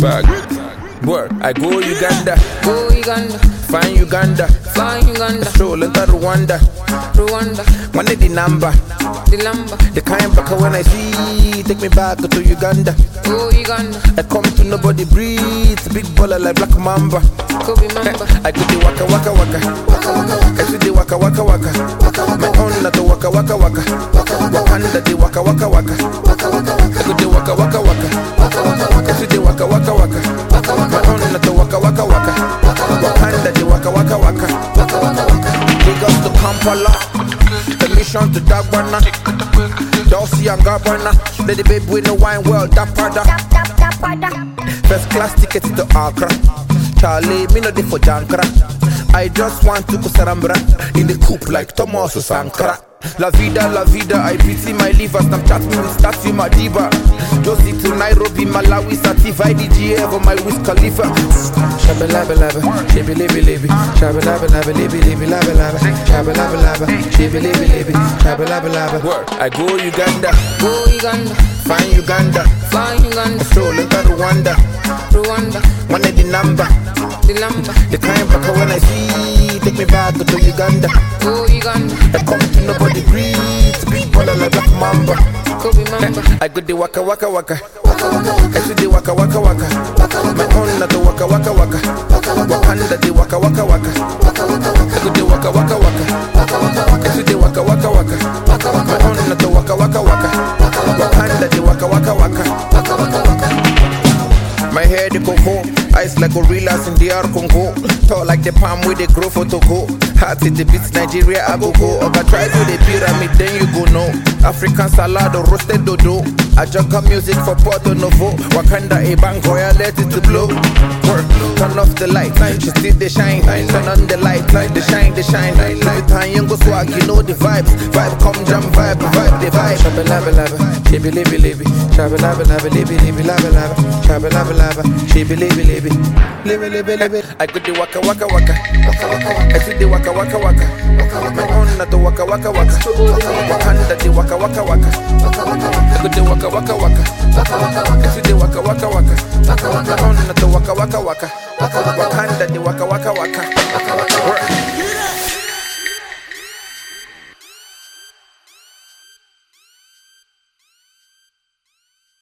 Bag. Word, I go Uganda. Go Uganda. Find Uganda. Find Uganda. Stroll into Rwanda. Rwanda. One day the number. The lumber. The kind back when I see. Take me back to Uganda. Go Uganda. I come to nobody breathe. Big baller like Black Mamba. Go be mamba. I do the waka waka waka. I do the waka waka waka. My own not the waka waka waka. Wakanda the waka waka waka. I do the waka waka waka. I do the waka waka waka. My own not the waka waka waka. Wakanda the waka waka waka. Big up to Kampala. The mission to Dagwana. Dulcie and Gabbana. Let the baby with no wine world. Dapada. First class tickets to Accra. Charlie, me no dey for Jankra. I just want to go Sarambra in the coupe like Thomas Sankara. La vida, I pity my liver. Snapchat me with statue Madiba. Josie to Nairobi, Malawi, Sativa, IDGA for my Wiz Khalifa. Shabba labba labba, shibby libby libby. Shabba labba labba, libby libby labba labba. Shabba labba labba, shibby libby libby. Shabba labba labba. Word, I go Uganda. Go Uganda. Find Uganda. Find Uganda. Stroll into Rwanda. Rwanda. One of the number. The lumber. The kind back when I see. Take me back to Uganda. Go Uganda. I come to nobody breathe. Big baller like Black Mamba. Go be mamba. I go the waka waka waka. I do the waka waka waka. My own not the waka waka waka. Wakanda the waka waka waka. I go the waka waka waka. I do the waka waka waka. My own not the waka waka waka. Wakanda the waka waka waka. My hair the cocoa, eyes like gorillas in DR Congo. Tall like the palm with the grow for Togo. Heart in the beats, Nigeria, I go. Oga try to the pyramid, then you go know. African salad or roasted dodo. I juggle music for Porto Novo. Wakanda a bang, let it to blow. Work, turn off the light, she still the shine. Turn on the light, the shine, the shine. Light time, young go swag, you know the vibes. Vibe come jump, vibe the vibe. Shabba labba labba, shibby libby libby. Shabba labba labba, libby libby labba labba. Shabba labba labba, shibby libby libby. Libby libby libby. I go the waka waka waka. I see the waka waka waka. My own not the waka waka waka. Wakanda the waka waka waka. I go the waka waka waka. I see the waka waka waka. My own not the waka waka waka. Wakanda